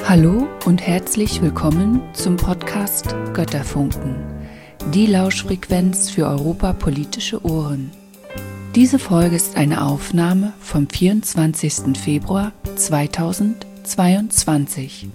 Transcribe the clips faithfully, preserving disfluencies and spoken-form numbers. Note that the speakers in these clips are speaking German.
Hallo und herzlich willkommen zum Podcast Götterfunken, die Lauschfrequenz für europapolitische Ohren. Diese Folge ist eine Aufnahme vom vierundzwanzigsten Februar zweitausendzweiundzwanzig.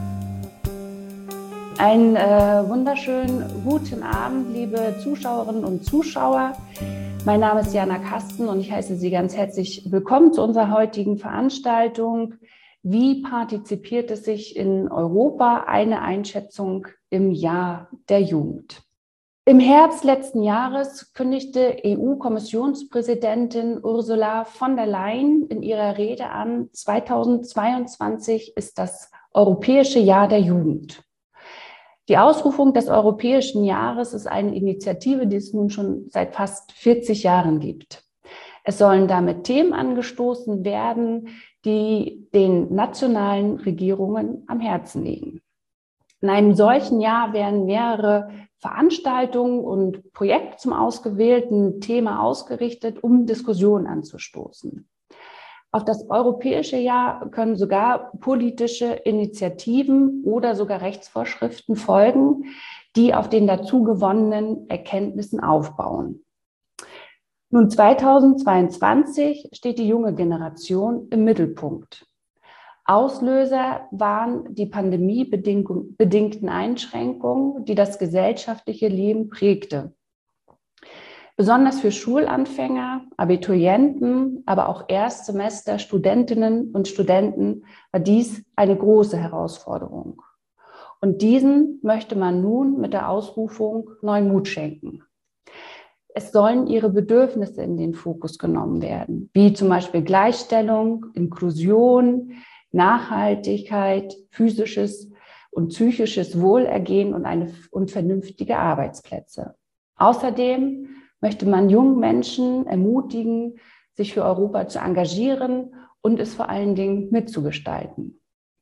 Einen äh, wunderschönen guten Abend, liebe Zuschauerinnen und Zuschauer. Mein Name ist Jana Kasten und ich heiße Sie ganz herzlich willkommen zu unserer heutigen Veranstaltung. Wie partizipiert es sich in Europa? Eine Einschätzung im Jahr der Jugend. Im Herbst letzten Jahres kündigte E U-Kommissionspräsidentin Ursula von der Leyen in ihrer Rede an, zweitausendzweiundzwanzig ist das Europäische Jahr der Jugend. Die Ausrufung des Europäischen Jahres ist eine Initiative, die es nun schon seit fast vierzig Jahren gibt. Es sollen damit Themen angestoßen werden, die den nationalen Regierungen am Herzen liegen. In einem solchen Jahr werden mehrere Veranstaltungen und Projekte zum ausgewählten Thema ausgerichtet, um Diskussionen anzustoßen. Auf das Europäische Jahr können sogar politische Initiativen oder sogar Rechtsvorschriften folgen, die auf den dazu gewonnenen Erkenntnissen aufbauen. Nun, zweitausendzweiundzwanzig steht die junge Generation im Mittelpunkt. Auslöser waren die pandemiebedingten Einschränkungen, die das gesellschaftliche Leben prägte. Besonders für Schulanfänger, Abiturienten, aber auch Erstsemester, Studentinnen und Studenten war dies eine große Herausforderung. Und diesen möchte man nun mit der Ausrufung neuen Mut schenken. Es sollen ihre Bedürfnisse in den Fokus genommen werden, wie zum Beispiel Gleichstellung, Inklusion, Nachhaltigkeit, physisches und psychisches Wohlergehen und, eine, und vernünftige Arbeitsplätze. Außerdem möchte man jungen Menschen ermutigen, sich für Europa zu engagieren und es vor allen Dingen mitzugestalten.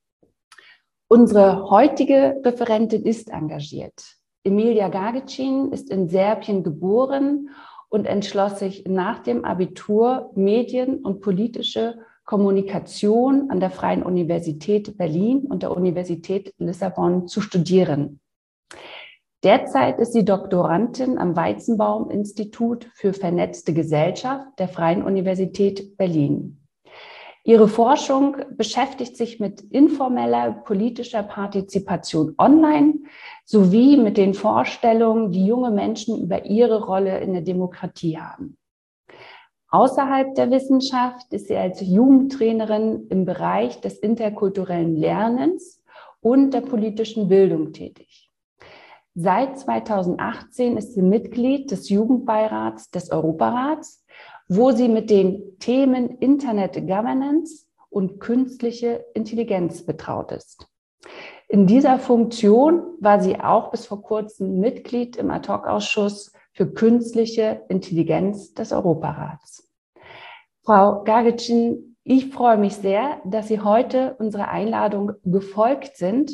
Unsere heutige Referentin ist engagiert. Emilia Gagicin ist in Serbien geboren und entschloss sich nach dem Abitur Medien- und politische Kommunikation an der Freien Universität Berlin und der Universität Lissabon zu studieren. Derzeit ist sie Doktorandin am Weizenbaum-Institut für vernetzte Gesellschaft der Freien Universität Berlin. Ihre Forschung beschäftigt sich mit informeller politischer Partizipation online sowie mit den Vorstellungen, die junge Menschen über ihre Rolle in der Demokratie haben. Außerhalb der Wissenschaft ist sie als Jugendtrainerin im Bereich des interkulturellen Lernens und der politischen Bildung tätig. Seit zweitausendachtzehn ist sie Mitglied des Jugendbeirats des Europarats, wo sie mit den Themen Internet Governance und künstliche Intelligenz betraut ist. In dieser Funktion war sie auch bis vor kurzem Mitglied im Ad-hoc-Ausschuss für künstliche Intelligenz des Europarats. Frau Gagicin, ich freue mich sehr, dass Sie heute unserer Einladung gefolgt sind.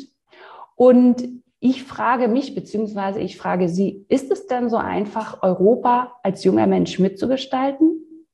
Und ich frage mich, beziehungsweise ich frage Sie, ist es denn so einfach, Europa als junger Mensch mitzugestalten?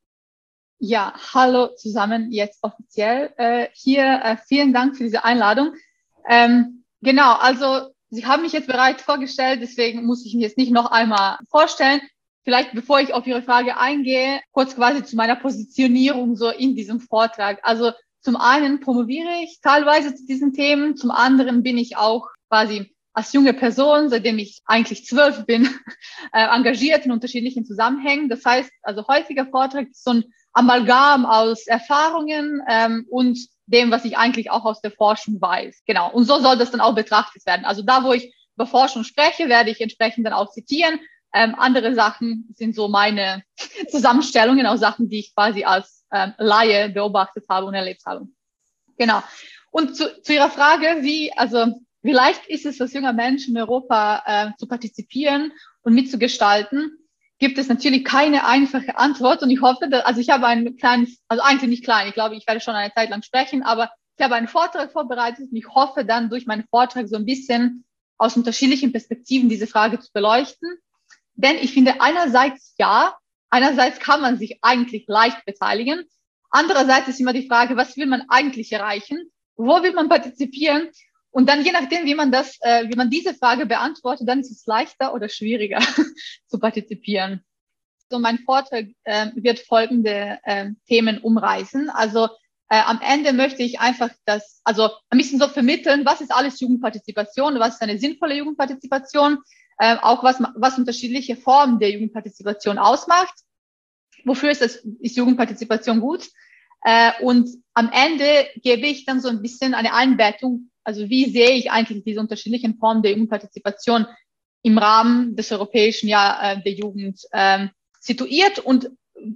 Ja, hallo zusammen, jetzt offiziell äh, hier. Äh, vielen Dank für diese Einladung. Ähm, genau, also Sie haben mich jetzt bereits vorgestellt, deswegen muss ich mich jetzt nicht noch einmal vorstellen. Vielleicht, bevor ich auf Ihre Frage eingehe, kurz quasi zu meiner Positionierung so in diesem Vortrag. Also zum einen promoviere ich teilweise zu diesen Themen, zum anderen bin ich auch quasi als junge Person, seitdem ich eigentlich zwölf bin, äh, engagiert in unterschiedlichen Zusammenhängen. Das heißt, also häufiger Vortrag ist so ein Amalgam aus Erfahrungen ähm, und dem, was ich eigentlich auch aus der Forschung weiß. Genau. Und so soll das dann auch betrachtet werden. Also da, wo ich über Forschung spreche, werde ich entsprechend dann auch zitieren. Ähm, andere Sachen sind so meine Zusammenstellungen aus Sachen, die ich quasi als ähm, Laie beobachtet habe und erlebt habe. Genau. Und zu, zu Ihrer Frage, wie, also wie leicht ist es, als junger Mensch in Europa äh, zu partizipieren und mitzugestalten, gibt es natürlich keine einfache Antwort. Und ich hoffe, dass, also ich habe einen kleinen, also eigentlich nicht klein, ich glaube, ich werde schon eine Zeit lang sprechen, aber ich habe einen Vortrag vorbereitet und ich hoffe dann durch meinen Vortrag so ein bisschen aus unterschiedlichen Perspektiven diese Frage zu beleuchten. Denn ich finde einerseits ja, einerseits kann man sich eigentlich leicht beteiligen. Andererseits ist immer die Frage, was will man eigentlich erreichen? Wo will man partizipieren? Und dann je nachdem, wie man das, äh, wie man diese Frage beantwortet, dann ist es leichter oder schwieriger zu partizipieren. So, mein Vortrag äh, wird folgende äh, Themen umreißen. Also äh, am Ende möchte ich einfach das, also ein bisschen so vermitteln, was ist alles Jugendpartizipation, was ist eine sinnvolle Jugendpartizipation, äh, auch was, was unterschiedliche Formen der Jugendpartizipation ausmacht. Wofür ist, das, ist Jugendpartizipation gut? Äh, und am Ende gebe ich dann so ein bisschen eine Einbettung, also wie sehe ich eigentlich diese unterschiedlichen Formen der Jugendpartizipation im Rahmen des Europäischen Jahr äh, der Jugend ähm, situiert und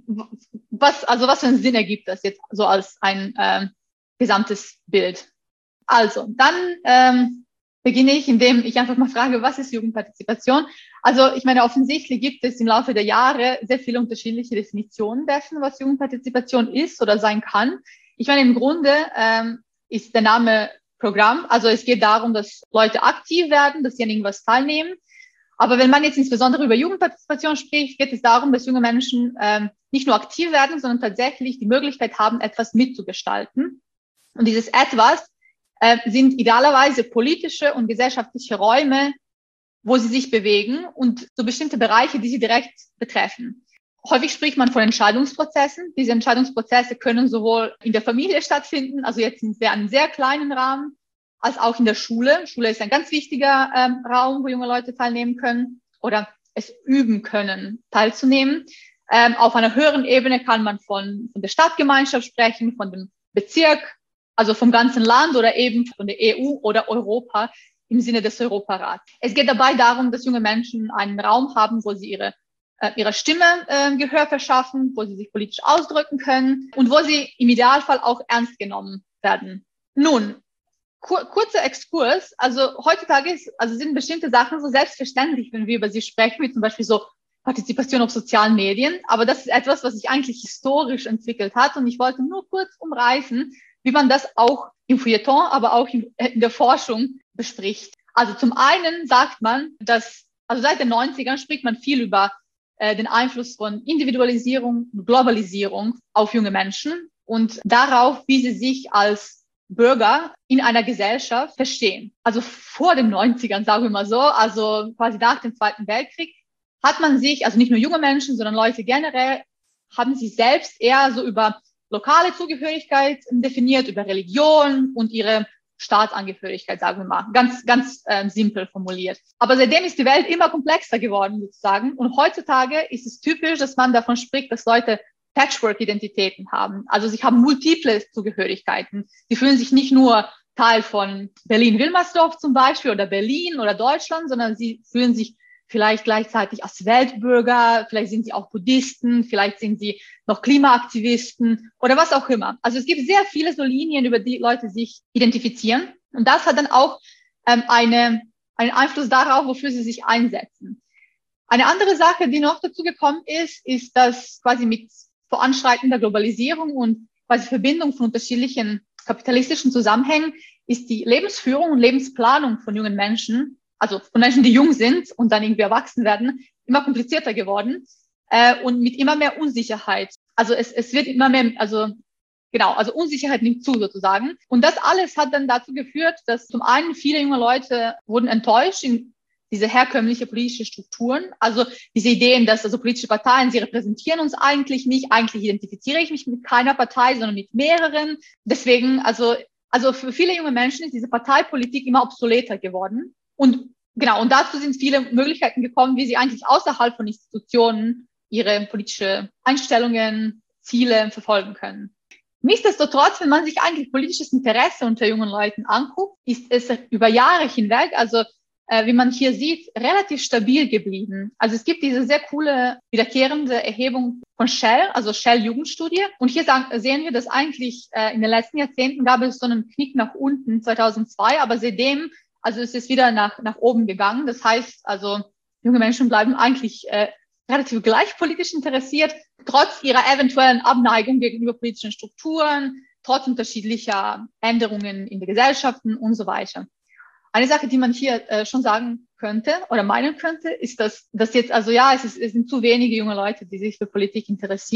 was, also was für einen Sinn ergibt das jetzt so als ein äh, gesamtes Bild. Also, dann ähm, beginne ich, indem ich einfach mal frage, was ist Jugendpartizipation? Also, ich meine, offensichtlich gibt es im Laufe der Jahre sehr viele unterschiedliche Definitionen dessen, was Jugendpartizipation ist oder sein kann. Ich meine, im Grunde ähm, ist der Name Programm, also es geht darum, dass Leute aktiv werden, dass sie an irgendwas teilnehmen. Aber wenn man jetzt insbesondere über Jugendpartizipation spricht, geht es darum, dass junge Menschen ähm, nicht nur aktiv werden, sondern tatsächlich die Möglichkeit haben, etwas mitzugestalten. Und dieses Etwas äh, sind idealerweise politische und gesellschaftliche Räume, wo sie sich bewegen und so bestimmte Bereiche, die sie direkt betreffen. Häufig spricht man von Entscheidungsprozessen. Diese Entscheidungsprozesse können sowohl in der Familie stattfinden, also jetzt in einem sehr kleinen Rahmen, als auch in der Schule. Schule ist ein ganz wichtiger ähm, Raum, wo junge Leute teilnehmen können oder es üben können, teilzunehmen. Ähm, auf einer höheren Ebene kann man von, von der Stadtgemeinschaft sprechen, von dem Bezirk, also vom ganzen Land oder eben von der E U oder Europa im Sinne des Europarats. Es geht dabei darum, dass junge Menschen einen Raum haben, wo sie ihre, äh, ihrer Stimme äh, Gehör verschaffen, wo sie sich politisch ausdrücken können und wo sie im Idealfall auch ernst genommen werden. Nun, Kur- kurzer Exkurs, also heutzutage ist, also sind bestimmte Sachen so selbstverständlich, wenn wir über sie sprechen, wie zum Beispiel so Partizipation auf sozialen Medien, aber das ist etwas, was sich eigentlich historisch entwickelt hat und ich wollte nur kurz umreißen, wie man das auch im Feuilleton, aber auch in, in der Forschung bespricht. Also zum einen sagt man, dass, also seit den neunzigern spricht man viel über äh, den Einfluss von Individualisierung und Globalisierung auf junge Menschen und darauf, wie sie sich als Bürger in einer Gesellschaft verstehen. Also vor den neunzigern, sagen wir mal so, also quasi nach dem Zweiten Weltkrieg, hat man sich, also nicht nur junge Menschen, sondern Leute generell, haben sich selbst eher so über lokale Zugehörigkeit definiert, über Religion und ihre Staatsangehörigkeit, sagen wir mal, ganz, ganz äh, simpel formuliert. Aber seitdem ist die Welt immer komplexer geworden, sozusagen. Und heutzutage ist es typisch, dass man davon spricht, dass Leute Patchwork-Identitäten haben. Also sie haben multiple Zugehörigkeiten. Sie fühlen sich nicht nur Teil von Berlin-Wilmersdorf zum Beispiel oder Berlin oder Deutschland, sondern sie fühlen sich vielleicht gleichzeitig als Weltbürger, vielleicht sind sie auch Buddhisten, vielleicht sind sie noch Klimaaktivisten oder was auch immer. Also es gibt sehr viele so Linien, über die Leute sich identifizieren. Und das hat dann auch ähm, eine, einen Einfluss darauf, wofür sie sich einsetzen. Eine andere Sache, die noch dazu gekommen ist, ist, dass quasi mit voranschreitender Globalisierung und quasi Verbindung von unterschiedlichen kapitalistischen Zusammenhängen ist die Lebensführung und Lebensplanung von jungen Menschen, also von Menschen, die jung sind und dann irgendwie erwachsen werden, immer komplizierter geworden äh, und mit immer mehr Unsicherheit. Also es, es wird immer mehr, also genau, also Unsicherheit nimmt zu sozusagen. Und das alles hat dann dazu geführt, dass zum einen viele junge Leute wurden enttäuscht in diese herkömmliche politische Strukturen, also diese Ideen, dass also politische Parteien, sie repräsentieren uns eigentlich nicht, eigentlich identifiziere ich mich mit keiner Partei, sondern mit mehreren. Deswegen, also, also für viele junge Menschen ist diese Parteipolitik immer obsoleter geworden. Und genau, und dazu sind viele Möglichkeiten gekommen, wie sie eigentlich außerhalb von Institutionen ihre politische Einstellungen, Ziele verfolgen können. Nichtsdestotrotz, wenn man sich eigentlich politisches Interesse unter jungen Leuten anguckt, ist es über Jahre hinweg, also äh, wie man hier sieht, relativ stabil geblieben. Also es gibt diese sehr coole wiederkehrende Erhebung von Shell, also Shell-Jugendstudie. Und hier sagen, sehen wir, dass eigentlich äh, in den letzten Jahrzehnten gab es so einen Knick nach unten, zweitausendzwei, aber seitdem, also es ist wieder nach, nach oben gegangen. Das heißt, also junge Menschen bleiben eigentlich äh, relativ gleich politisch interessiert, trotz ihrer eventuellen Abneigung gegenüber politischen Strukturen, trotz unterschiedlicher Änderungen in den Gesellschaften und so weiter. Eine Sache, die man hier äh, schon sagen könnte oder meinen könnte, ist, dass, dass jetzt, also ja, es, ist, es sind zu wenige junge Leute, die sich für Politik interessieren.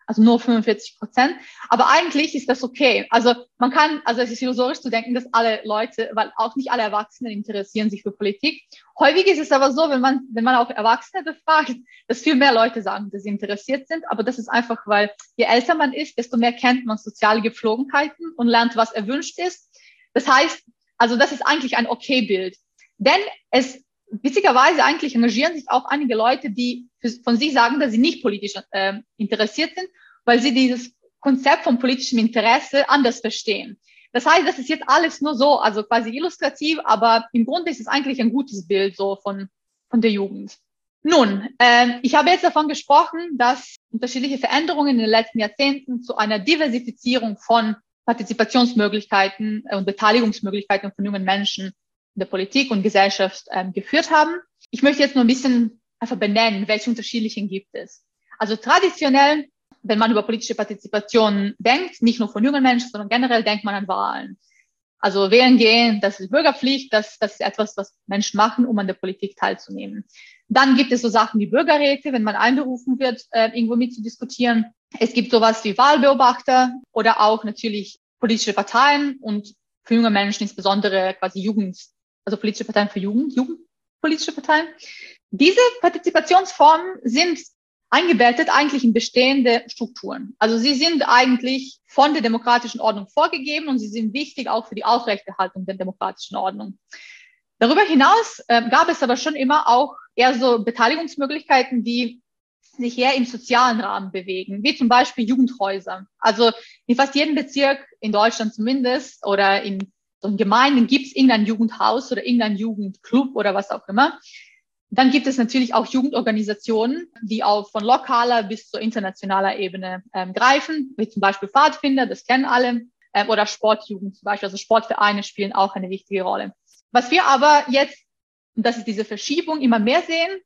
also nur fünfundvierzig Prozent. Aber eigentlich ist das okay. Also man kann, also es ist illusorisch zu denken, dass alle Leute, weil auch nicht alle Erwachsenen interessieren sich für Politik. Häufig ist es aber so, wenn man, wenn man auch Erwachsene befragt, dass viel mehr Leute sagen, dass sie interessiert sind. Aber das ist einfach, weil je älter man ist, desto mehr kennt man soziale Gepflogenheiten und lernt, was erwünscht ist. Das heißt, also das ist eigentlich ein Okay-Bild. Denn es witzigerweise eigentlich engagieren sich auch einige Leute, die von sich sagen, dass sie nicht politisch äh, interessiert sind, weil sie dieses Konzept von politischem Interesse anders verstehen. Das heißt, das ist jetzt alles nur so, also quasi illustrativ, aber im Grunde ist es eigentlich ein gutes Bild so von, von der Jugend. Nun, äh, ich habe jetzt davon gesprochen, dass unterschiedliche Veränderungen in den letzten Jahrzehnten zu einer Diversifizierung von Partizipationsmöglichkeiten und Beteiligungsmöglichkeiten von jungen Menschen in der Politik und Gesellschaft ähm, geführt haben. Ich möchte jetzt nur ein bisschen einfach benennen, welche unterschiedlichen gibt es. Also traditionell, wenn man über politische Partizipation denkt, nicht nur von jungen Menschen, sondern generell denkt man an Wahlen. Also wählen gehen, das ist Bürgerpflicht, das, das ist etwas, was Menschen machen, um an der Politik teilzunehmen. Dann gibt es so Sachen wie Bürgerräte, wenn man einberufen wird, äh, irgendwo mitzudiskutieren. Es gibt sowas wie Wahlbeobachter oder auch natürlich politische Parteien und für junge Menschen insbesondere quasi Jugend, also politische Parteien für Jugend, Jugendpolitische Parteien. Diese Partizipationsformen sind eingebettet eigentlich in bestehende Strukturen. Also sie sind eigentlich von der demokratischen Ordnung vorgegeben und sie sind wichtig auch für die Aufrechterhaltung der demokratischen Ordnung. Darüber hinaus äh, gab es aber schon immer auch eher so Beteiligungsmöglichkeiten, die sich eher im sozialen Rahmen bewegen, wie zum Beispiel Jugendhäuser. Also in fast jedem Bezirk, in Deutschland zumindest, oder in so in Gemeinden gibt es irgendein Jugendhaus oder irgendein Jugendclub oder was auch immer. Dann gibt es natürlich auch Jugendorganisationen, die auch von lokaler bis zur internationaler Ebene ähm, greifen, wie zum Beispiel Pfadfinder, das kennen alle, ähm, oder Sportjugend zum Beispiel. Also Sportvereine spielen auch eine wichtige Rolle. Was wir aber jetzt, und das ist diese Verschiebung, immer mehr sehen,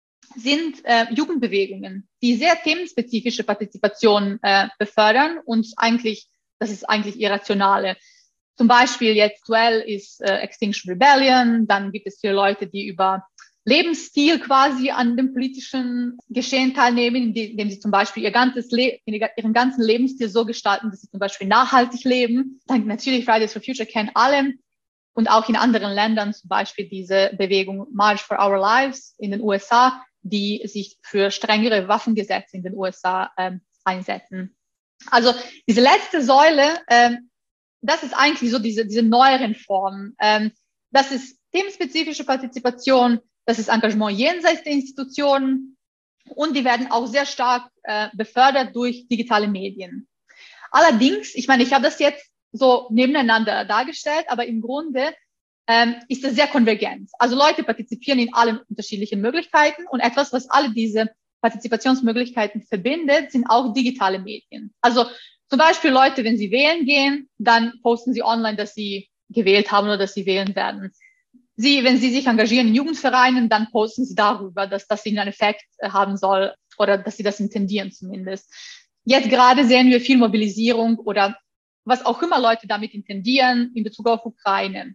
sind äh, Jugendbewegungen, die sehr themenspezifische Partizipation äh, befördern und eigentlich, das ist eigentlich irrationale. Zum Beispiel jetzt aktuell ist äh, Extinction Rebellion, dann gibt es viele Leute, die über Lebensstil quasi an dem politischen Geschehen teilnehmen, indem sie zum Beispiel ihr ganzes Le- ihren ganzen Lebensstil so gestalten, dass sie zum Beispiel nachhaltig leben. Dann natürlich Fridays for Future kennen alle und auch in anderen Ländern, zum Beispiel diese Bewegung March for Our Lives in den U S A, die sich für strengere Waffengesetze in den U S A ähm, einsetzen. Also diese letzte Säule, ähm, das ist eigentlich so diese, diese neueren Formen. Ähm, das ist themenspezifische Partizipation, das ist Engagement jenseits der Institutionen und die werden auch sehr stark äh, befördert durch digitale Medien. Allerdings, ich meine, ich habe das jetzt so nebeneinander dargestellt, aber im Grunde ähm, ist das sehr konvergent. Also Leute partizipieren in allen unterschiedlichen Möglichkeiten und etwas, was alle diese Partizipationsmöglichkeiten verbindet, sind auch digitale Medien. Also zum Beispiel Leute, wenn sie wählen gehen, dann posten sie online, dass sie gewählt haben oder dass sie wählen werden. Sie, wenn sie sich engagieren in Jugendvereinen, dann posten sie darüber, dass das ihnen einen Effekt haben soll oder dass sie das intendieren zumindest. Jetzt gerade sehen wir viel Mobilisierung oder was auch immer Leute damit intendieren in Bezug auf Ukraine,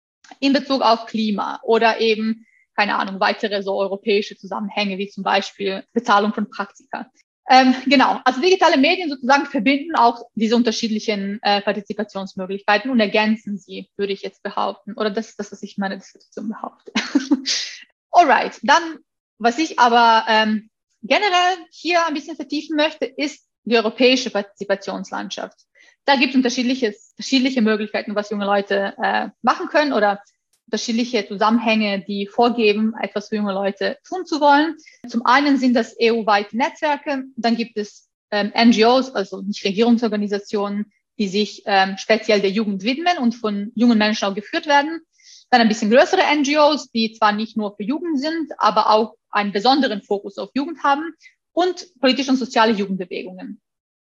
in Bezug auf Klima oder eben, keine Ahnung, weitere so europäische Zusammenhänge wie zum Beispiel Bezahlung von Praktika. Ähm, genau, also digitale Medien sozusagen verbinden auch diese unterschiedlichen äh, Partizipationsmöglichkeiten und ergänzen sie, würde ich jetzt behaupten. Oder das ist das, was ich in meiner Diskussion behaupte. Alright, dann, was ich aber ähm, generell hier ein bisschen vertiefen möchte, ist die europäische Partizipationslandschaft. Da gibt es unterschiedliche, unterschiedliche Möglichkeiten, was junge Leute äh, machen können oder unterschiedliche Zusammenhänge, die vorgeben, etwas für junge Leute tun zu wollen. Zum einen sind das E U-weite Netzwerke, dann gibt es ähm, N G Os, also Nichtregierungsorganisationen, die sich ähm, speziell der Jugend widmen und von jungen Menschen auch geführt werden. Dann ein bisschen größere N G Os, die zwar nicht nur für Jugend sind, aber auch einen besonderen Fokus auf Jugend haben und politische und soziale Jugendbewegungen.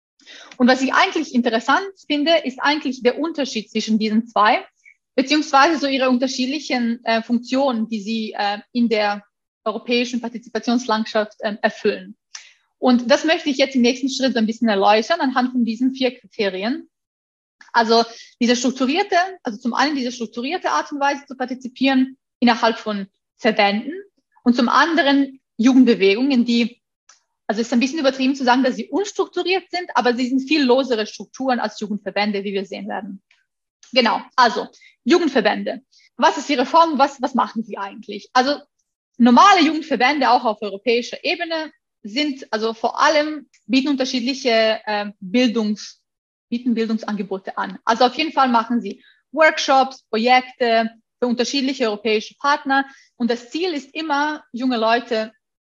Und was ich eigentlich interessant finde, ist eigentlich der Unterschied zwischen diesen zwei, beziehungsweise so ihre unterschiedlichen äh, Funktionen, die sie äh, in der europäischen Partizipationslandschaft äh, erfüllen. Und das möchte ich jetzt im nächsten Schritt so ein bisschen erläutern anhand von diesen vier Kriterien. Also diese strukturierte, also zum einen diese strukturierte Art und Weise zu partizipieren innerhalb von Verbänden und zum anderen Jugendbewegungen, die also es ist ein bisschen übertrieben zu sagen, dass sie unstrukturiert sind, aber sie sind viel losere Strukturen als Jugendverbände, wie wir sehen werden. Genau, also Jugendverbände. Was ist ihre Form? Was, was machen sie eigentlich? Also normale Jugendverbände, auch auf europäischer Ebene, sind also vor allem, bieten unterschiedliche äh, Bildungs, bieten Bildungsangebote an. Also auf jeden Fall machen sie Workshops, Projekte für unterschiedliche europäische Partner. Und das Ziel ist immer, junge Leute,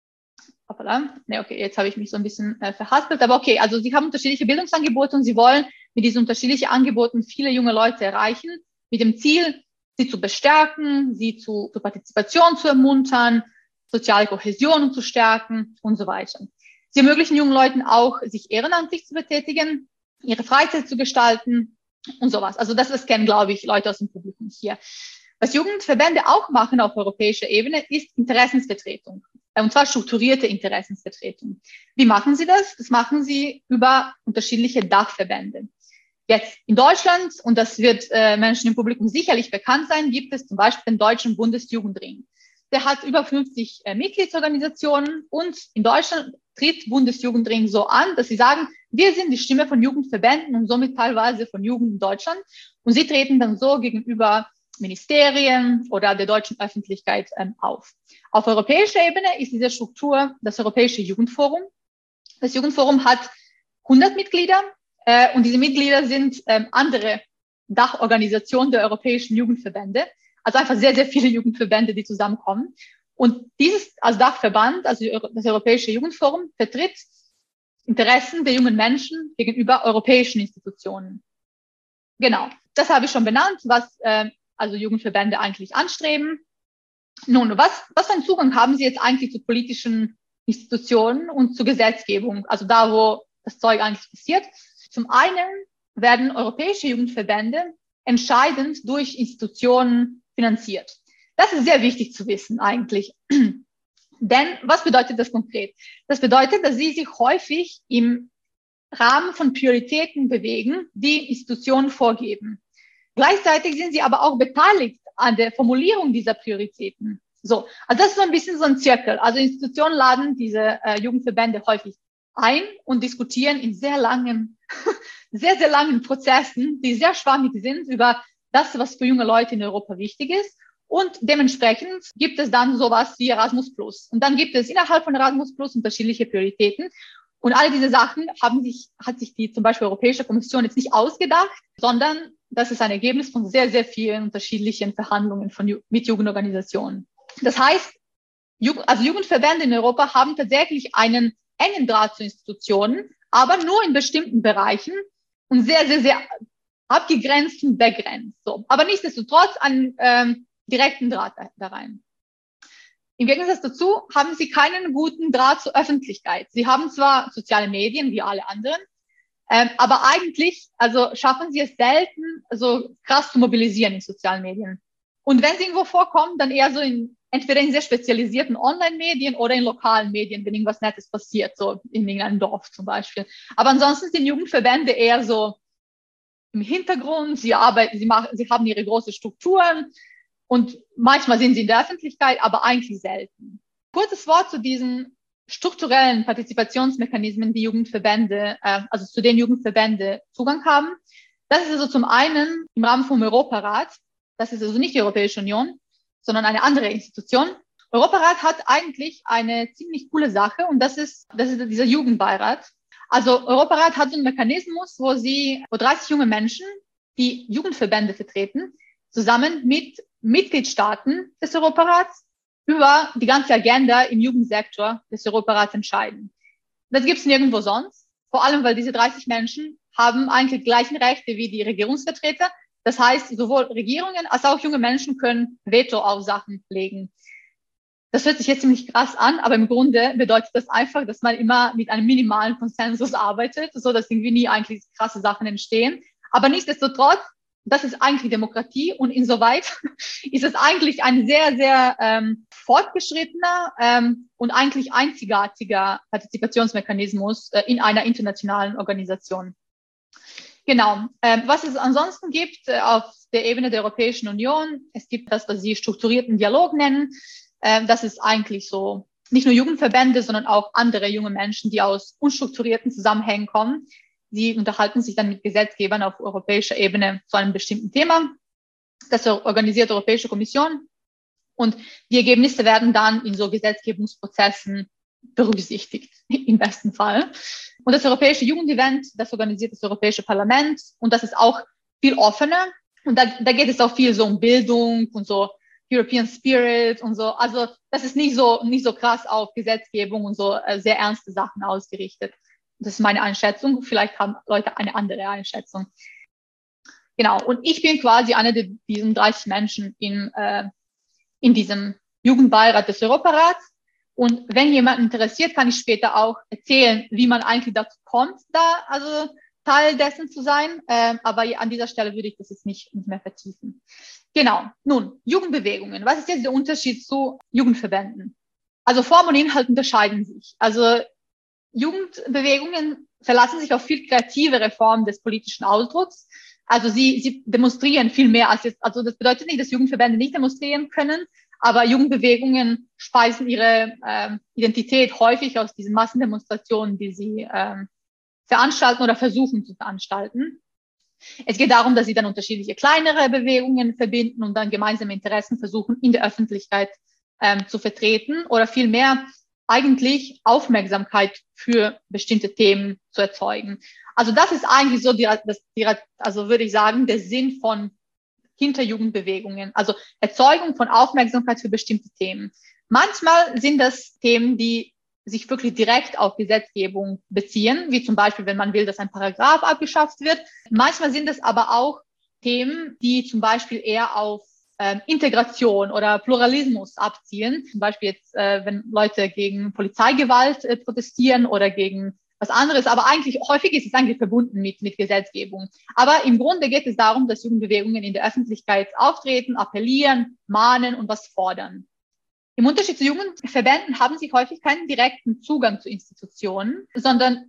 hoppala, ne, okay, jetzt habe ich mich so ein bisschen äh, verhaspelt, aber okay, also sie haben unterschiedliche Bildungsangebote und sie wollen mit diesen unterschiedlichen Angeboten viele junge Leute erreichen, mit dem Ziel, sie zu bestärken, sie zu, zur Partizipation zu ermuntern, soziale Kohäsion zu stärken und so weiter. Sie ermöglichen jungen Leuten auch, sich ehrenamtlich zu betätigen, ihre Freizeit zu gestalten und sowas. Also das, das kennen, glaube ich, Leute aus dem Publikum hier. Was Jugendverbände auch machen auf europäischer Ebene, ist Interessensvertretung. Und zwar strukturierte Interessensvertretung. Wie machen sie das? Das machen sie über unterschiedliche Dachverbände. Jetzt in Deutschland, und das wird äh, Menschen im Publikum sicherlich bekannt sein, gibt es zum Beispiel den Deutschen Bundesjugendring. Der hat über fünfzig äh, Mitgliedsorganisationen und in Deutschland tritt Bundesjugendring so an, dass sie sagen, wir sind die Stimme von Jugendverbänden und somit teilweise von Jugend in Deutschland. Und sie treten dann so gegenüber Ministerien oder der deutschen Öffentlichkeit ähm, auf. Auf europäischer Ebene ist diese Struktur das Europäische Jugendforum. Das Jugendforum hat hundert Mitglieder äh, und diese Mitglieder sind ähm, andere Dachorganisationen der europäischen Jugendverbände. Also einfach sehr, sehr viele Jugendverbände, die zusammenkommen. Und dieses als Dachverband, also das Europäische Jugendforum, vertritt Interessen der jungen Menschen gegenüber europäischen Institutionen. Genau, das habe ich schon benannt, was äh, also Jugendverbände eigentlich anstreben. Nun, was, was für einen Zugang haben sie jetzt eigentlich zu politischen Institutionen und zur Gesetzgebung, also da, wo das Zeug eigentlich passiert? Zum einen werden europäische Jugendverbände entscheidend durch Institutionen finanziert. Das ist sehr wichtig zu wissen eigentlich. Denn was bedeutet das konkret? Das bedeutet, dass sie sich häufig im Rahmen von Prioritäten bewegen, die Institutionen vorgeben. Gleichzeitig sind sie aber auch beteiligt an der Formulierung dieser Prioritäten. So, also das ist so ein bisschen so ein Zirkel. Also Institutionen laden diese äh, Jugendverbände häufig ein und diskutieren in sehr langen, sehr, sehr langen Prozessen, die sehr schwammig sind über das, was für junge Leute in Europa wichtig ist. Und dementsprechend gibt es dann sowas wie Erasmus Plus. Und dann gibt es innerhalb von Erasmus Plus unterschiedliche Prioritäten. Und all diese Sachen haben sich, hat sich die zum Beispiel Europäische Kommission jetzt nicht ausgedacht, sondern das ist ein Ergebnis von sehr, sehr vielen unterschiedlichen Verhandlungen von, mit Jugendorganisationen. Das heißt, also Jugendverbände in Europa haben tatsächlich einen engen Draht zu Institutionen, aber nur in bestimmten Bereichen und sehr, sehr, sehr abgegrenzt und begrenzt. So. Aber nichtsdestotrotz einen ähm, direkten Draht da, da rein. Im Gegensatz dazu haben sie keinen guten Draht zur Öffentlichkeit. Sie haben zwar soziale Medien wie alle anderen, ähm, aber eigentlich also schaffen sie es selten, so krass zu mobilisieren in sozialen Medien. Und wenn sie irgendwo vorkommen, dann eher so in entweder in sehr spezialisierten Online-Medien oder in lokalen Medien, wenn irgendwas Nettes passiert, so in irgendeinem Dorf zum Beispiel. Aber ansonsten sind Jugendverbände eher so im Hintergrund. Sie arbeiten, sie machen, sie haben ihre großen Strukturen. Und manchmal sind sie in der Öffentlichkeit, aber eigentlich selten. Kurzes Wort zu diesen strukturellen Partizipationsmechanismen, die Jugendverbände, äh, also zu denen Jugendverbände Zugang haben. Das ist also zum einen im Rahmen vom Europarat. Das ist also nicht die Europäische Union, sondern eine andere Institution. Europarat hat eigentlich eine ziemlich coole Sache und das ist, das ist dieser Jugendbeirat. Also Europarat hat so einen Mechanismus, wo sie, wo dreißig junge Menschen, die Jugendverbände vertreten, zusammen mit Mitgliedstaaten des Europarats über die ganze Agenda im Jugendsektor des Europarats entscheiden. Das gibt es nirgendwo sonst, vor allem weil diese dreißig Menschen haben eigentlich die gleichen Rechte wie die Regierungsvertreter. Das heißt, sowohl Regierungen als auch junge Menschen können Veto auf Sachen legen. Das hört sich jetzt ziemlich krass an, aber im Grunde bedeutet das einfach, dass man immer mit einem minimalen Konsensus arbeitet, so dass irgendwie nie eigentlich krasse Sachen entstehen. Aber nichtsdestotrotz, das ist eigentlich Demokratie und insoweit ist es eigentlich ein sehr, sehr ähm, fortgeschrittener ähm, und eigentlich einzigartiger Partizipationsmechanismus äh, in einer internationalen Organisation. Genau. Ähm, was es ansonsten gibt äh, auf der Ebene der Europäischen Union, es gibt das, was sie strukturierten Dialog nennen. Ähm, das ist eigentlich so nicht nur Jugendverbände, sondern auch andere junge Menschen, die aus unstrukturierten Zusammenhängen kommen. Die unterhalten sich dann mit Gesetzgebern auf europäischer Ebene zu einem bestimmten Thema. Das organisiert die Europäische Kommission. Und die Ergebnisse werden dann in so Gesetzgebungsprozessen berücksichtigt, im besten Fall. Und das Europäische Jugendevent, das organisiert das Europäische Parlament. Und das ist auch viel offener. Und da, da geht es auch viel so um Bildung und so European Spirit und so. Also das ist nicht so, nicht so krass auf Gesetzgebung und so äh, sehr ernste Sachen ausgerichtet. Das ist meine Einschätzung. Vielleicht haben Leute eine andere Einschätzung. Genau. Und ich bin quasi einer der diesen dreißig Menschen in, äh, in diesem Jugendbeirat des Europarats. Und wenn jemand interessiert, kann ich später auch erzählen, wie man eigentlich dazu kommt, da also Teil dessen zu sein. Ähm, aber an dieser Stelle würde ich das jetzt nicht, nicht mehr vertiefen. Genau. Nun, Jugendbewegungen. Was ist jetzt der Unterschied zu Jugendverbänden? Also Form und Inhalt unterscheiden sich. Also Jugendbewegungen verlassen sich auf viel kreativere Formen des politischen Ausdrucks. Also sie, sie demonstrieren viel mehr als jetzt, also das bedeutet nicht, dass Jugendverbände nicht demonstrieren können, aber Jugendbewegungen speisen ihre ähm, Identität häufig aus diesen Massendemonstrationen, die sie ähm, veranstalten oder versuchen zu veranstalten. Es geht darum, dass sie dann unterschiedliche kleinere Bewegungen verbinden und dann gemeinsame Interessen versuchen, in der Öffentlichkeit ähm, zu vertreten oder vielmehr eigentlich Aufmerksamkeit für bestimmte Themen zu erzeugen. Also das ist eigentlich so, die, das, die, also würde ich sagen, der Sinn von Hinterjugendbewegungen, also Erzeugung von Aufmerksamkeit für bestimmte Themen. Manchmal sind das Themen, die sich wirklich direkt auf Gesetzgebung beziehen, wie zum Beispiel, wenn man will, dass ein Paragraph abgeschafft wird. Manchmal sind es aber auch Themen, die zum Beispiel eher auf ähm, Integration oder Pluralismus abzielen. Zum Beispiel jetzt, äh, wenn Leute gegen Polizeigewalt äh, protestieren oder gegen was anderes. Aber eigentlich, häufig ist es eigentlich verbunden mit, mit Gesetzgebung. Aber im Grunde geht es darum, dass Jugendbewegungen in der Öffentlichkeit auftreten, appellieren, mahnen und was fordern. Im Unterschied zu Jugendverbänden haben sie häufig keinen direkten Zugang zu Institutionen, sondern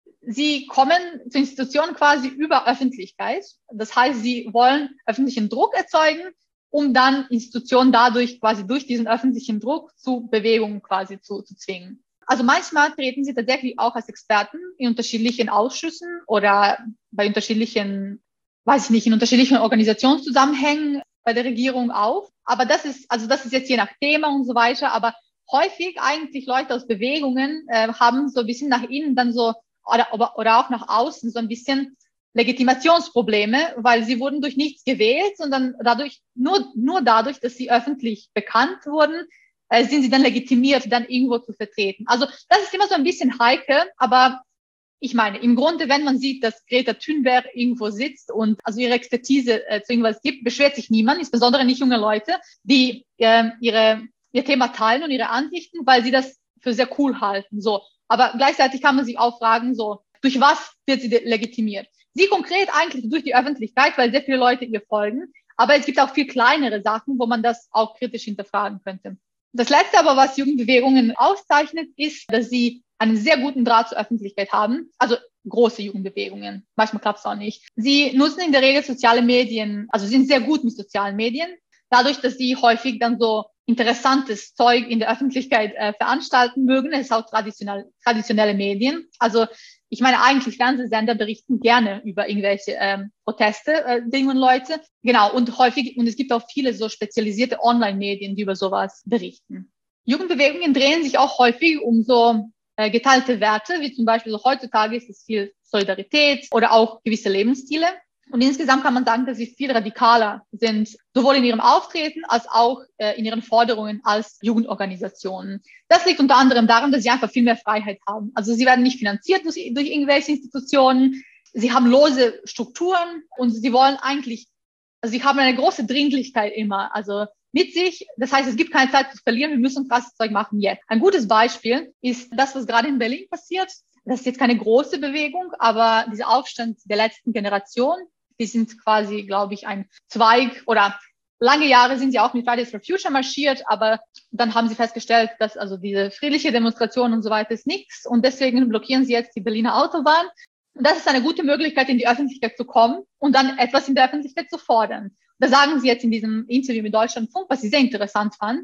sie kommen zu Institutionen quasi über Öffentlichkeit. Das heißt, sie wollen öffentlichen Druck erzeugen, um dann Institutionen dadurch quasi durch diesen öffentlichen Druck zu Bewegungen quasi zu, zu zwingen. Also manchmal treten sie tatsächlich auch als Experten in unterschiedlichen Ausschüssen oder bei unterschiedlichen, weiß ich nicht, in unterschiedlichen Organisationszusammenhängen bei der Regierung auf. Aber das ist, also das ist jetzt je nach Thema und so weiter. Aber häufig eigentlich Leute aus Bewegungen äh, haben so ein bisschen nach innen dann so, oder, oder auch nach außen so ein bisschen Legitimationsprobleme, weil sie wurden durch nichts gewählt, sondern dadurch, nur, nur dadurch, dass sie öffentlich bekannt wurden, äh, sind sie dann legitimiert, dann irgendwo zu vertreten. Also das ist immer so ein bisschen heikel, aber ich meine, im Grunde, wenn man sieht, dass Greta Thunberg irgendwo sitzt und also ihre Expertise äh, zu irgendwas gibt, beschwert sich niemand, insbesondere nicht junge Leute, die äh, ihre, ihr Thema teilen und ihre Ansichten, weil sie das für sehr cool halten. So, aber gleichzeitig kann man sich auch fragen, so, durch was wird sie legitimiert? Sie konkret eigentlich durch die Öffentlichkeit, weil sehr viele Leute ihr folgen, aber es gibt auch viel kleinere Sachen, wo man das auch kritisch hinterfragen könnte. Das Letzte aber, was Jugendbewegungen auszeichnet, ist, dass sie einen sehr guten Draht zur Öffentlichkeit haben, also große Jugendbewegungen. Manchmal klappt es auch nicht. Sie nutzen in der Regel soziale Medien, also sind sehr gut mit sozialen Medien, dadurch, dass sie häufig dann so interessantes Zeug in der Öffentlichkeit äh, veranstalten mögen. Es ist auch traditionell, traditionelle Medien. Also ich meine, eigentlich Fernsehsender berichten gerne über irgendwelche ähm, Proteste äh, der jungen Leute. Genau, und häufig, und es gibt auch viele so spezialisierte Online-Medien, die über sowas berichten. Jugendbewegungen drehen sich auch häufig um so äh, geteilte Werte, wie zum Beispiel so heutzutage ist es viel Solidarität oder auch gewisse Lebensstile. Und insgesamt kann man sagen, dass sie viel radikaler sind, sowohl in ihrem Auftreten als auch äh, in ihren Forderungen als Jugendorganisationen. Das liegt unter anderem daran, dass sie einfach viel mehr Freiheit haben. Also sie werden nicht finanziert durch, durch irgendwelche Institutionen, sie haben lose Strukturen und sie wollen eigentlich, also sie haben eine große Dringlichkeit immer, also mit sich. Das heißt, es gibt keine Zeit zu verlieren, wir müssen krasses Zeug machen jetzt. Ein gutes Beispiel ist das, was gerade in Berlin passiert. Das ist jetzt keine große Bewegung, aber dieser Aufstand der letzten Generation, die sind quasi, glaube ich, ein Zweig oder lange Jahre sind sie auch mit Fridays for Future marschiert, aber dann haben sie festgestellt, dass also diese friedliche Demonstration und so weiter ist nichts und deswegen blockieren sie jetzt die Berliner Autobahn. Und das ist eine gute Möglichkeit, in die Öffentlichkeit zu kommen und dann etwas in der Öffentlichkeit zu fordern. Da sagen sie jetzt in diesem Interview mit Deutschlandfunk, was ich sehr interessant fand,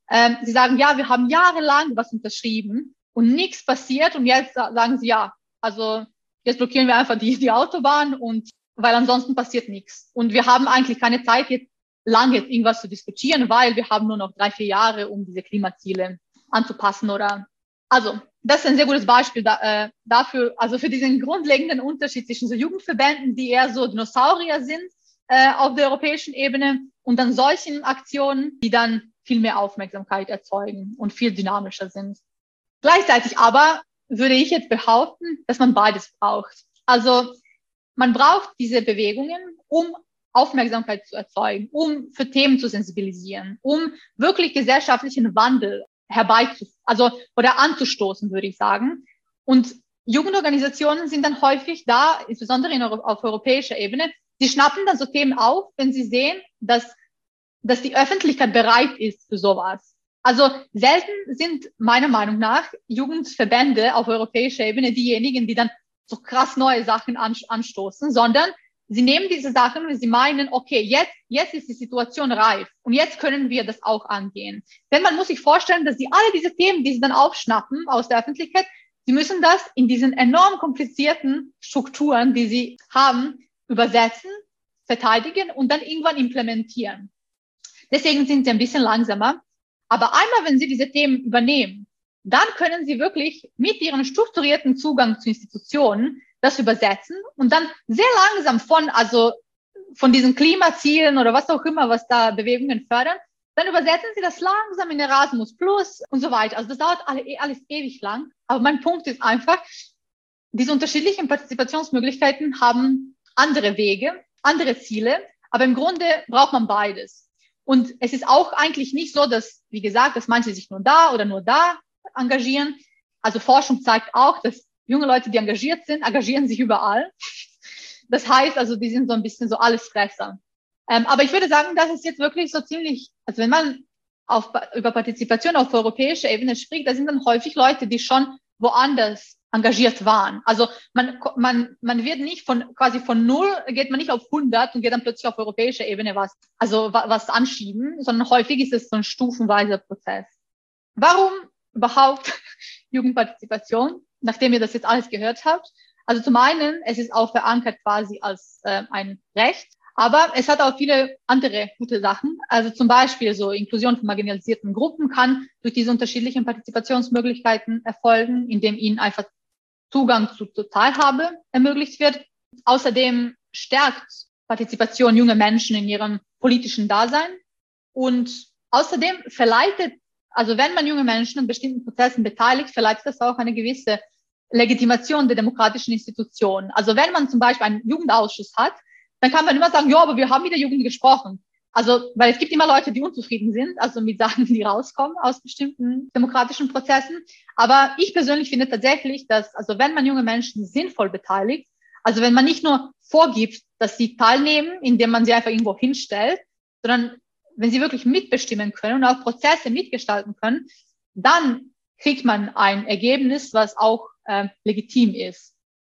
Ähm, sie sagen, ja, wir haben jahrelang was unterschrieben und nichts passiert und jetzt sagen sie, ja, also jetzt blockieren wir einfach die, die Autobahn und weil ansonsten passiert nichts. Und wir haben eigentlich keine Zeit, jetzt lange jetzt irgendwas zu diskutieren, weil wir haben nur noch drei, vier Jahre, um diese Klimaziele anzupassen oder, also, das ist ein sehr gutes Beispiel da, äh, dafür, also für diesen grundlegenden Unterschied zwischen so Jugendverbänden, die eher so Dinosaurier sind äh, auf der europäischen Ebene und dann solchen Aktionen, die dann viel mehr Aufmerksamkeit erzeugen und viel dynamischer sind. Gleichzeitig aber würde ich jetzt behaupten, dass man beides braucht. Also man braucht diese Bewegungen, um Aufmerksamkeit zu erzeugen, um für Themen zu sensibilisieren, um wirklich gesellschaftlichen Wandel herbeizuführen, also oder anzustoßen, würde ich sagen. Und Jugendorganisationen sind dann häufig da, insbesondere in, auf europäischer Ebene, die schnappen dann so Themen auf, wenn sie sehen, dass, dass die Öffentlichkeit bereit ist für sowas. Also selten sind meiner Meinung nach Jugendverbände auf europäischer Ebene diejenigen, die dann so krass neue Sachen anstoßen, sondern sie nehmen diese Sachen und sie meinen, okay, jetzt, jetzt ist die Situation reif und jetzt können wir das auch angehen. Denn man muss sich vorstellen, dass sie alle diese Themen, die sie dann aufschnappen aus der Öffentlichkeit, sie müssen das in diesen enorm komplizierten Strukturen, die sie haben, übersetzen, verteidigen und dann irgendwann implementieren. Deswegen sind sie ein bisschen langsamer. Aber einmal, wenn sie diese Themen übernehmen, dann können sie wirklich mit ihrem strukturierten Zugang zu Institutionen das übersetzen und dann sehr langsam von, also von diesen Klimazielen oder was auch immer, was da Bewegungen fördern, dann übersetzen sie das langsam in Erasmus Plus und so weiter. Also das dauert alle, alles ewig lang. Aber mein Punkt ist einfach, diese unterschiedlichen Partizipationsmöglichkeiten haben andere Wege, andere Ziele, aber im Grunde braucht man beides. Und es ist auch eigentlich nicht so, dass, wie gesagt, dass manche sich nur da oder nur da engagieren. Also Forschung zeigt auch, dass junge Leute, die engagiert sind, engagieren sich überall. Das heißt also, die sind so ein bisschen so Allesfresser. Ähm, aber ich würde sagen, das ist jetzt wirklich so ziemlich, also wenn man auf, über Partizipation auf europäischer Ebene spricht, da sind dann häufig Leute, die schon woanders engagiert waren. Also man, man, man wird nicht von, quasi von null geht man nicht auf hundert und geht dann plötzlich auf europäischer Ebene was, also was anschieben, sondern häufig ist es so ein stufenweiser Prozess. Warum überhaupt Jugendpartizipation, nachdem ihr das jetzt alles gehört habt? Also zum einen, es ist auch verankert quasi als äh, ein Recht, aber es hat auch viele andere gute Sachen. Also zum Beispiel so Inklusion von marginalisierten Gruppen kann durch diese unterschiedlichen Partizipationsmöglichkeiten erfolgen, indem ihnen einfach Zugang zu, zu Teilhabe ermöglicht wird. Außerdem stärkt Partizipation junge Menschen in ihrem politischen Dasein und außerdem verleitet, also wenn man junge Menschen an bestimmten Prozessen beteiligt, verleitet das auch eine gewisse Legitimation der demokratischen Institutionen. Also wenn man zum Beispiel einen Jugendausschuss hat, dann kann man immer sagen, ja, aber wir haben mit der Jugend gesprochen. Also, weil es gibt immer Leute, die unzufrieden sind, also mit Sachen, die rauskommen aus bestimmten demokratischen Prozessen. Aber ich persönlich finde tatsächlich, dass, also wenn man junge Menschen sinnvoll beteiligt, also wenn man nicht nur vorgibt, dass sie teilnehmen, indem man sie einfach irgendwo hinstellt, sondern wenn sie wirklich mitbestimmen können und auch Prozesse mitgestalten können, dann kriegt man ein Ergebnis, was auch äh, legitim ist.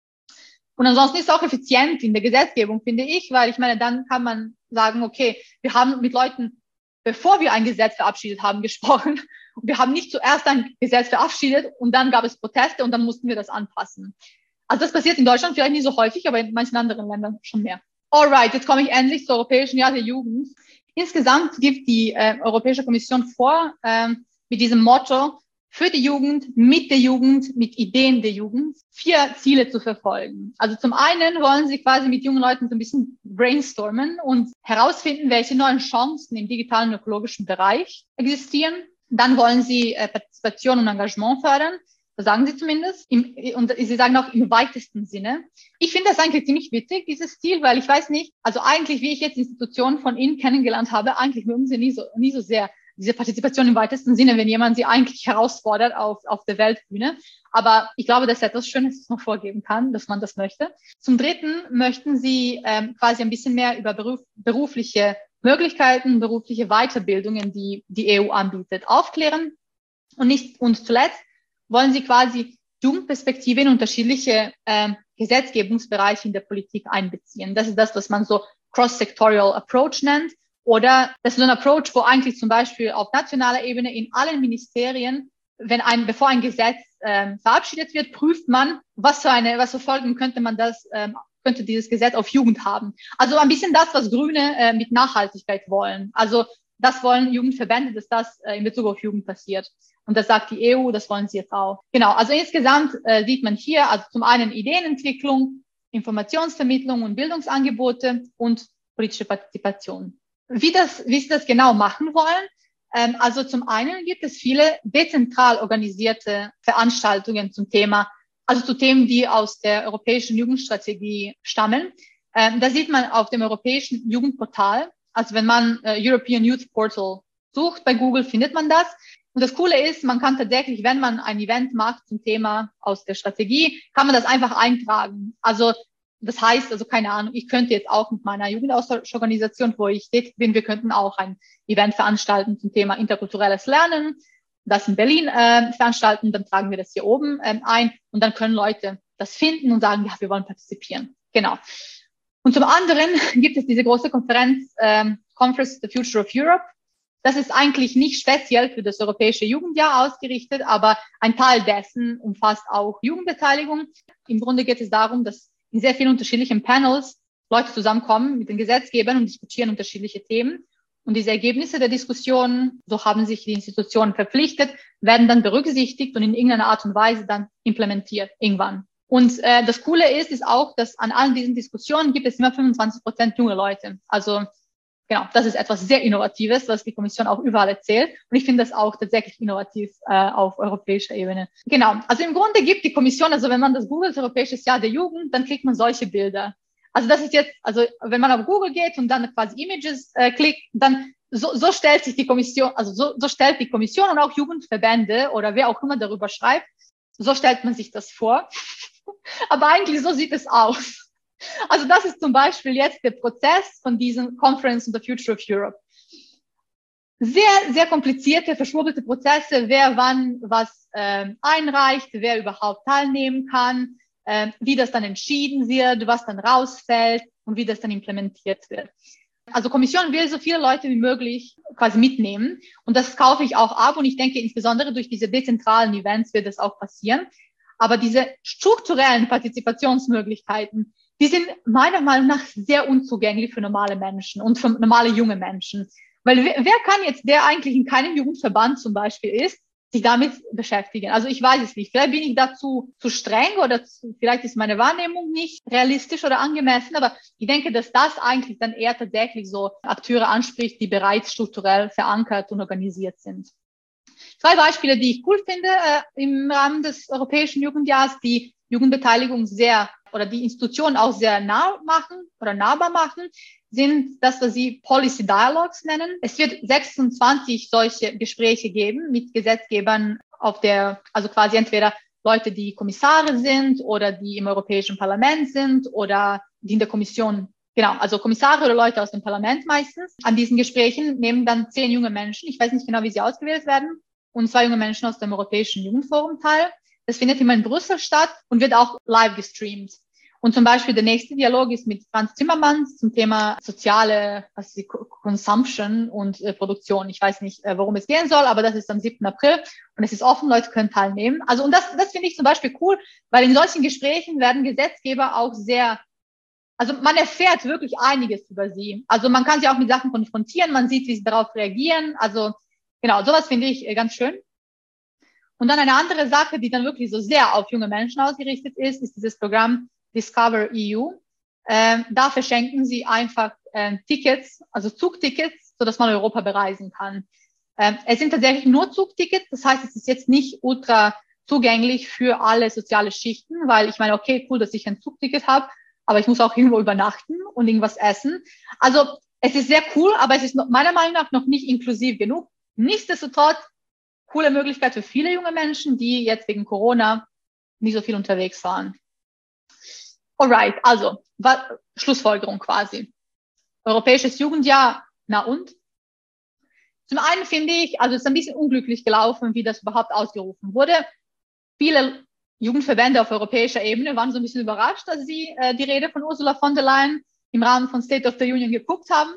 Und ansonsten ist es auch effizient in der Gesetzgebung, finde ich, weil ich meine, dann kann man sagen, okay, wir haben mit Leuten, bevor wir ein Gesetz verabschiedet haben, gesprochen. Und wir haben nicht zuerst ein Gesetz verabschiedet und dann gab es Proteste und dann mussten wir das anpassen. Also das passiert in Deutschland vielleicht nicht so häufig, aber in manchen anderen Ländern schon mehr. Alright, jetzt komme ich endlich zum Europäischen Jahr der Jugend. Insgesamt gibt die äh, Europäische Kommission vor, äh, mit diesem Motto, für die Jugend, mit der Jugend, mit Ideen der Jugend, vier Ziele zu verfolgen. Also zum einen wollen sie quasi mit jungen Leuten so ein bisschen brainstormen und herausfinden, welche neuen Chancen im digitalen und ökologischen Bereich existieren. Dann wollen sie äh, Partizipation und Engagement fördern. Das sagen sie zumindest. Im, und sie sagen auch im weitesten Sinne. Ich finde das eigentlich ziemlich witzig, dieses Ziel, weil ich weiß nicht, also eigentlich, wie ich jetzt Institutionen von Ihnen kennengelernt habe, eigentlich mögen sie nie so, nie so sehr diese Partizipation im weitesten Sinne, wenn jemand sie eigentlich herausfordert auf, auf der Weltbühne. Aber ich glaube, das ist etwas Schönes, das man vorgeben kann, dass man das möchte. Zum Dritten möchten sie ähm, quasi ein bisschen mehr über Beruf, berufliche Möglichkeiten, berufliche Weiterbildungen, die die E U anbietet, aufklären. Und nicht, und zuletzt wollen sie quasi Jugendperspektive in unterschiedliche ähm, Gesetzgebungsbereiche in der Politik einbeziehen. Das ist das, was man so cross-sectorial approach nennt. Oder das ist so ein Approach, wo eigentlich zum Beispiel auf nationaler Ebene in allen Ministerien, wenn ein, bevor ein Gesetz ähm, verabschiedet wird, prüft man, was für eine, was für Folgen könnte man das, ähm, könnte dieses Gesetz auf Jugend haben. Also ein bisschen das, was Grüne äh, mit Nachhaltigkeit wollen. Also das wollen Jugendverbände, dass das äh, in Bezug auf Jugend passiert. Und das sagt die E U, das wollen sie jetzt auch. Genau, also insgesamt äh, sieht man hier also zum einen Ideenentwicklung, Informationsvermittlung und Bildungsangebote und politische Partizipation. Wie das, wie sie das genau machen wollen? Ähm, also zum einen gibt es viele dezentral organisierte Veranstaltungen zum Thema, also zu Themen, die aus der europäischen Jugendstrategie stammen. Ähm, da sieht man auf dem europäischen Jugendportal, also wenn man äh, European Youth Portal sucht bei Google, findet man das. Und das Coole ist, man kann tatsächlich, wenn man ein Event macht zum Thema aus der Strategie, kann man das einfach eintragen. Also das heißt, also keine Ahnung, ich könnte jetzt auch mit meiner Jugendaustauschorganisation, wo ich tätig bin, wir könnten auch ein Event veranstalten zum Thema interkulturelles Lernen, das in Berlin äh, veranstalten, dann tragen wir das hier oben ähm, ein und dann können Leute das finden und sagen, ja, wir wollen partizipieren. Genau. Und zum anderen gibt es diese große Konferenz, ähm, Conference The Future of Europe. Das ist eigentlich nicht speziell für das Europäische Jugendjahr ausgerichtet, aber ein Teil dessen umfasst auch Jugendbeteiligung. Im Grunde geht es darum, dass in sehr vielen unterschiedlichen Panels Leute zusammenkommen mit den Gesetzgebern und diskutieren unterschiedliche Themen. Und diese Ergebnisse der Diskussion, so haben sich die Institutionen verpflichtet, werden dann berücksichtigt und in irgendeiner Art und Weise dann implementiert irgendwann. Und äh, das Coole ist, ist auch, dass an allen diesen Diskussionen gibt es immer fünfundzwanzig Prozent junge Leute. Also genau, das ist etwas sehr Innovatives, was die Kommission auch überall erzählt. Und ich finde das auch tatsächlich innovativ äh, auf europäischer Ebene. Genau, also im Grunde gibt die Kommission, also wenn man das googelt, Europäisches Jahr der Jugend, dann kriegt man solche Bilder. Also das ist jetzt, also wenn man auf Google geht und dann quasi Images äh, klickt, dann so, so stellt sich die Kommission, also so, so stellt die Kommission und auch Jugendverbände oder wer auch immer darüber schreibt, so stellt man sich das vor. Aber eigentlich so sieht es aus. Also das ist zum Beispiel jetzt der Prozess von diesem Conference on the Future of Europe. Sehr, sehr komplizierte, verschwurbelte Prozesse, wer wann was ähm, einreicht, wer überhaupt teilnehmen kann, äh, wie das dann entschieden wird, was dann rausfällt und wie das dann implementiert wird. Also Kommission will so viele Leute wie möglich quasi mitnehmen und das kaufe ich auch ab und ich denke insbesondere durch diese dezentralen Events wird das auch passieren. Aber diese strukturellen Partizipationsmöglichkeiten, die sind meiner Meinung nach sehr unzugänglich für normale Menschen und für normale junge Menschen. Weil wer, wer kann jetzt, der eigentlich in keinem Jugendverband zum Beispiel ist, sich damit beschäftigen? Also ich weiß es nicht. Vielleicht bin ich dazu zu streng oder zu, vielleicht ist meine Wahrnehmung nicht realistisch oder angemessen. Aber ich denke, dass das eigentlich dann eher tatsächlich so Akteure anspricht, die bereits strukturell verankert und organisiert sind. Zwei Beispiele, die ich cool finde äh, im Rahmen des Europäischen Jugendjahrs, die Jugendbeteiligung sehr oder die Institutionen auch sehr nah machen oder nahbar machen, sind das, was sie Policy Dialogues nennen. Es wird sechsundzwanzig solche Gespräche geben mit Gesetzgebern auf der, also quasi entweder Leute, die Kommissare sind oder die im Europäischen Parlament sind oder die in der Kommission, genau, also Kommissare oder Leute aus dem Parlament meistens. An diesen Gesprächen nehmen dann zehn junge Menschen, ich weiß nicht genau, wie sie ausgewählt werden, und zwei junge Menschen aus dem Europäischen Jugendforum teil. Das findet immer in Brüssel statt und wird auch live gestreamt. Und zum Beispiel der nächste Dialog ist mit Franz Timmermans zum Thema soziale was die Consumption und äh, Produktion. Ich weiß nicht, äh, worum es gehen soll, aber das ist am siebten April und es ist offen, Leute können teilnehmen. Also und das, das finde ich zum Beispiel cool, weil in solchen Gesprächen werden Gesetzgeber auch sehr, also man erfährt wirklich einiges über sie. Also man kann sie auch mit Sachen konfrontieren, man sieht, wie sie darauf reagieren. Also genau, sowas finde ich äh, ganz schön. Und dann eine andere Sache, die dann wirklich so sehr auf junge Menschen ausgerichtet ist, ist dieses Programm Discover E U. Ähm, da verschenken sie einfach ähm, Tickets, also Zugtickets, so dass man Europa bereisen kann. Ähm, es sind tatsächlich nur Zugtickets, das heißt, es ist jetzt nicht ultra zugänglich für alle soziale Schichten, weil ich meine, okay, cool, dass ich ein Zugticket habe, aber ich muss auch irgendwo übernachten und irgendwas essen. Also es ist sehr cool, aber es ist meiner Meinung nach noch nicht inklusiv genug. Nichtsdestotrotz coole Möglichkeit für viele junge Menschen, die jetzt wegen Corona nicht so viel unterwegs waren. Alright, also was, Schlussfolgerung quasi. Europäisches Jugendjahr, na und? Zum einen finde ich, also es ist ein bisschen unglücklich gelaufen, wie das überhaupt ausgerufen wurde. Viele Jugendverbände auf europäischer Ebene waren so ein bisschen überrascht, als sie äh, die Rede von Ursula von der Leyen im Rahmen von State of the Union geguckt haben.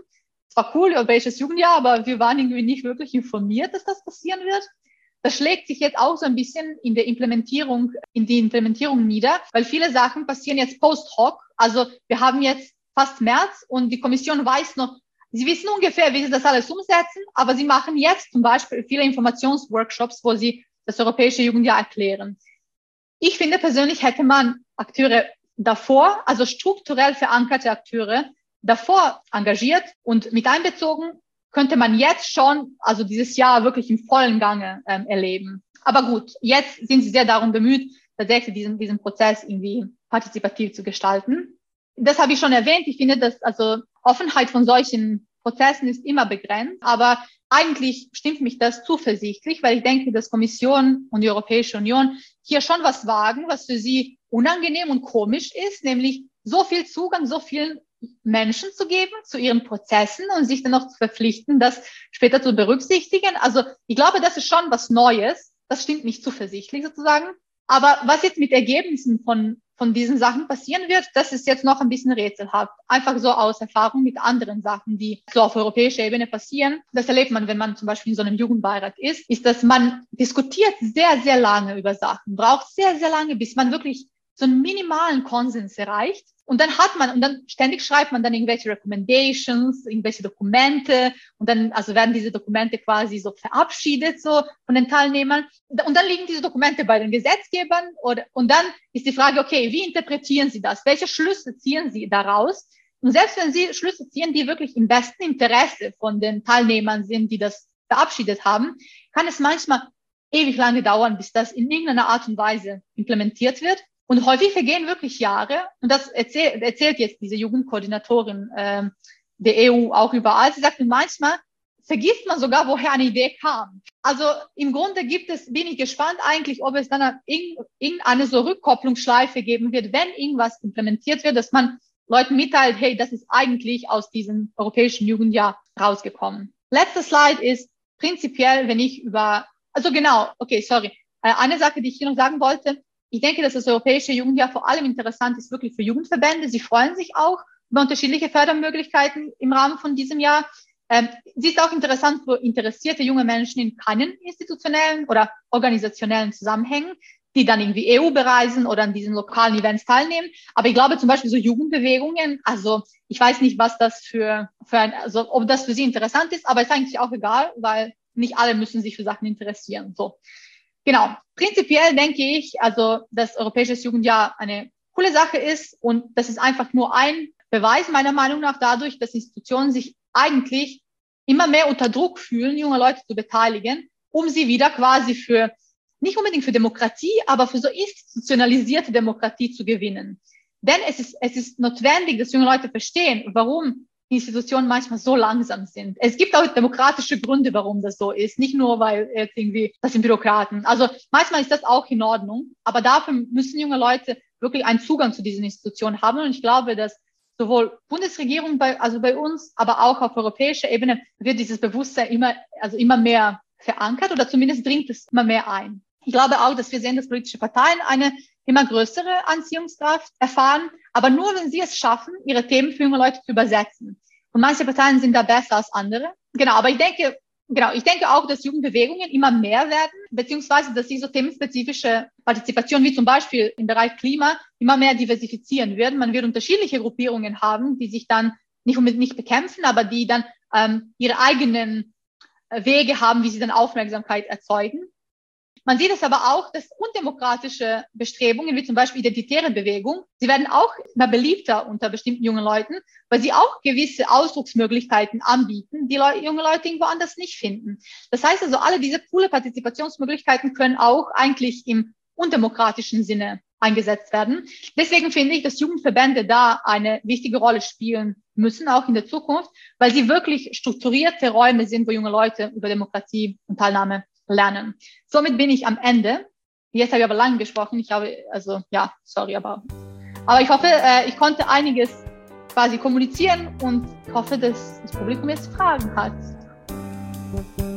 es war cool, Europäisches Jugendjahr, aber wir waren irgendwie nicht wirklich informiert, dass das passieren wird. Das schlägt sich jetzt auch so ein bisschen in der Implementierung, in die Implementierung nieder, weil viele Sachen passieren jetzt post hoc. Also wir haben jetzt fast März und die Kommission weiß noch, sie wissen ungefähr, wie sie das alles umsetzen, aber sie machen jetzt zum Beispiel viele Informationsworkshops, wo sie das Europäische Jugendjahr erklären. Ich finde persönlich, hätte man Akteure davor, also strukturell verankerte Akteure, davor engagiert und mit einbezogen, könnte man jetzt schon, also dieses Jahr wirklich im vollen Gange ähm, erleben. Aber gut, jetzt sind sie sehr darum bemüht, tatsächlich diesen, diesen Prozess irgendwie partizipativ zu gestalten. Das habe ich schon erwähnt. Ich finde, dass also Offenheit von solchen Prozessen ist immer begrenzt, aber eigentlich stimmt mich das zuversichtlich, weil ich denke, dass Kommission und die Europäische Union hier schon was wagen, was für sie unangenehm und komisch ist, nämlich so viel Zugang, so vielen Menschen zu geben zu ihren Prozessen und sich dann noch zu verpflichten, das später zu berücksichtigen. Also ich glaube, das ist schon was Neues. Das stimmt nicht zuversichtlich sozusagen. Aber was jetzt mit Ergebnissen von von diesen Sachen passieren wird, das ist jetzt noch ein bisschen rätselhaft. Einfach so aus Erfahrung mit anderen Sachen, die so auf europäischer Ebene passieren. Das erlebt man, wenn man zum Beispiel in so einem Jugendbeirat ist, ist, dass man diskutiert sehr, sehr lange über Sachen, braucht sehr, sehr lange, bis man wirklich so einen minimalen Konsens erreicht. Und dann hat man, und dann ständig schreibt man dann irgendwelche Recommendations, irgendwelche Dokumente und dann, also werden diese Dokumente quasi so verabschiedet, so von den Teilnehmern. Und dann liegen diese Dokumente bei den Gesetzgebern oder, und dann ist die Frage, okay, wie interpretieren Sie das? Welche Schlüsse ziehen Sie daraus? Und selbst wenn Sie Schlüsse ziehen, die wirklich im besten Interesse von den Teilnehmern sind, die das verabschiedet haben, kann es manchmal ewig lange dauern, bis das in irgendeiner Art und Weise implementiert wird. Und häufig vergehen wirklich Jahre, und das erzählt, erzählt jetzt diese Jugendkoordinatorin äh, der E U auch überall. Sie sagt, manchmal vergisst man sogar, woher eine Idee kam. Also im Grunde gibt es, bin ich gespannt eigentlich, ob es dann irgendeine so Rückkopplungsschleife geben wird, wenn irgendwas implementiert wird, dass man Leuten mitteilt, hey, das ist eigentlich aus diesem Europäischen Jugendjahr rausgekommen. Letzter Slide ist prinzipiell, wenn ich über, also genau, okay, sorry, äh, eine Sache, die ich hier noch sagen wollte. Ich denke, dass das Europäische Jugendjahr vor allem interessant ist wirklich für Jugendverbände. Sie freuen sich auch über unterschiedliche Fördermöglichkeiten im Rahmen von diesem Jahr. Ähm, sie ist auch interessant für interessierte junge Menschen in keinen institutionellen oder organisationellen Zusammenhängen, die dann irgendwie E U bereisen oder an diesen lokalen Events teilnehmen. Aber ich glaube zum Beispiel so Jugendbewegungen, also ich weiß nicht, was das für, für ein, also ob das für sie interessant ist, aber ist eigentlich auch egal, weil nicht alle müssen sich für Sachen interessieren. So. Genau. Prinzipiell denke ich, also, dass Europäisches Jugendjahr eine coole Sache ist und das ist einfach nur ein Beweis meiner Meinung nach dadurch, dass Institutionen sich eigentlich immer mehr unter Druck fühlen, junge Leute zu beteiligen, um sie wieder quasi für, nicht unbedingt für Demokratie, aber für so institutionalisierte Demokratie zu gewinnen. Denn es ist, es ist notwendig, dass junge Leute verstehen, warum Institutionen manchmal so langsam sind. Es gibt auch demokratische Gründe, warum das so ist. Nicht nur, weil jetzt irgendwie, das sind Bürokraten. Also manchmal ist das auch in Ordnung. Aber dafür müssen junge Leute wirklich einen Zugang zu diesen Institutionen haben. Und ich glaube, dass sowohl Bundesregierung bei, also bei uns, aber auch auf europäischer Ebene wird dieses Bewusstsein immer, also immer mehr verankert oder zumindest dringt es immer mehr ein. Ich glaube auch, dass wir sehen, dass politische Parteien eine immer größere Anziehungskraft erfahren, aber nur, wenn sie es schaffen, ihre Themen für junge Leute zu übersetzen. Und manche Parteien sind da besser als andere. Genau, aber ich denke, genau, ich denke auch, dass Jugendbewegungen immer mehr werden, beziehungsweise, dass diese themenspezifische Partizipation, wie zum Beispiel im Bereich Klima, immer mehr diversifizieren werden. Man wird unterschiedliche Gruppierungen haben, die sich dann nicht unbedingt nicht bekämpfen, aber die dann ähm, ihre eigenen Wege haben, wie sie dann Aufmerksamkeit erzeugen. Man sieht es aber auch, dass undemokratische Bestrebungen, wie zum Beispiel identitäre Bewegung, sie werden auch immer beliebter unter bestimmten jungen Leuten, weil sie auch gewisse Ausdrucksmöglichkeiten anbieten, die Le- junge Leute irgendwo anders nicht finden. Das heißt also, alle diese coole Partizipationsmöglichkeiten können auch eigentlich im undemokratischen Sinne eingesetzt werden. Deswegen finde ich, dass Jugendverbände da eine wichtige Rolle spielen müssen, auch in der Zukunft, weil sie wirklich strukturierte Räume sind, wo junge Leute über Demokratie und Teilnahme lernen. Somit bin ich am Ende. Jetzt habe ich aber lange gesprochen. Ich habe, also, ja, sorry, aber, aber ich hoffe, äh, ich konnte einiges quasi kommunizieren und hoffe, dass das Publikum jetzt Fragen hat.